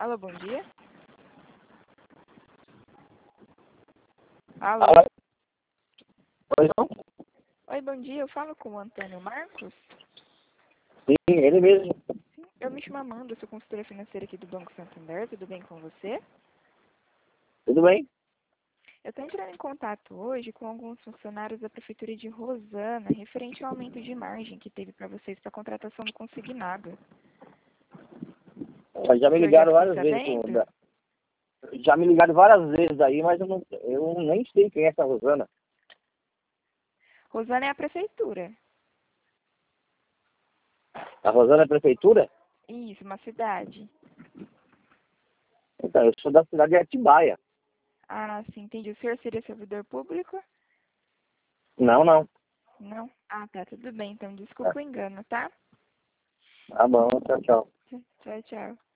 Alô, bom dia. Alô. Alô? Pois não? Oi, bom dia. Eu falo com o Antônio Marcos. Sim, ele mesmo. Sim. Eu me chamo Amanda, sou consultora financeira aqui do Banco Santander. Tudo bem com você? Tudo bem? Eu estou entrando em contato hoje com alguns funcionários da Prefeitura de Rosana, referente ao aumento de margem que teve para vocês para a contratação do consignado. Já O me senhor já ligaram ficou várias vezes. sabendo? Já me ligaram várias vezes aí, mas eu nem sei quem é essa Rosana. Rosana é a Prefeitura. A Rosana é prefeitura? Isso, uma cidade. Então, eu sou da cidade de Atibaia. Ah, sim, entendi. O senhor seria servidor público? Não, não. Não? Ah, tá, tudo bem. Então, Tá, desculpa o engano, tá? tá bom, tchau, tchau. Tchau, tchau.